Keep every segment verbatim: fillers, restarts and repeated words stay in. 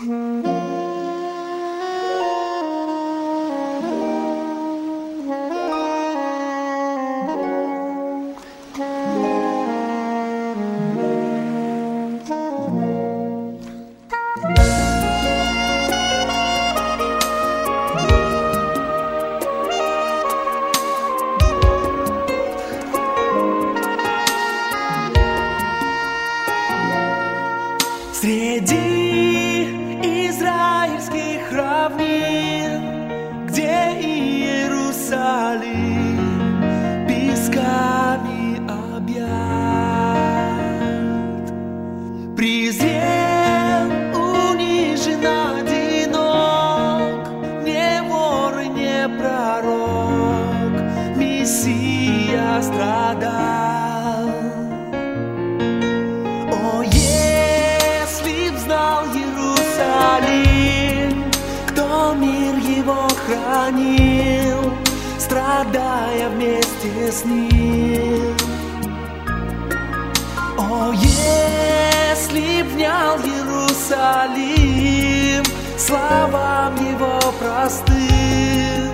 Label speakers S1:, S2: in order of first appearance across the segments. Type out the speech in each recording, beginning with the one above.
S1: Среди израильских равнин, где Иерусалим песками объят, презрен, унижен, одинок, не вор и не пророк, Мессия страдал. Кто мир его хранил, страдая вместе с ним. О, если б внял Иерусалим словам его простым,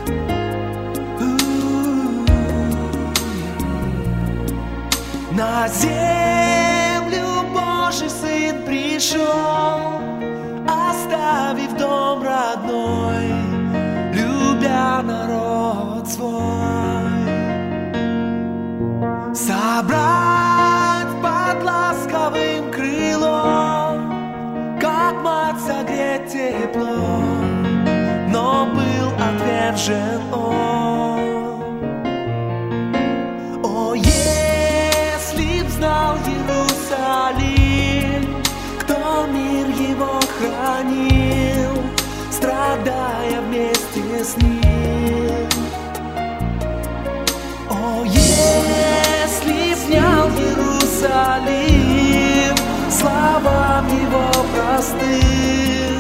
S1: на землю Божий Сын пришел, оставив дом родной, любя народ свой. Собрать под ласковым крылом, как мать согреть тепло, но был отвержен он. О, если б знал Иерусалим, кто мир его хранил, страдая вместе с ним. О, если б внял Иерусалим словам его простым.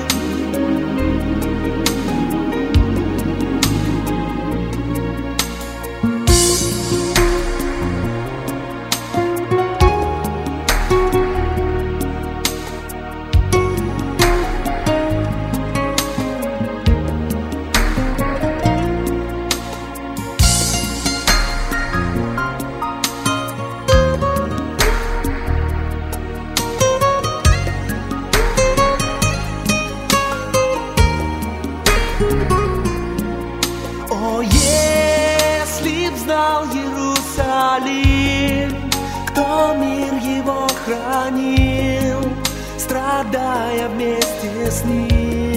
S1: О, если б знал Иерусалим, кто мир его хранил, страдая вместе с ним.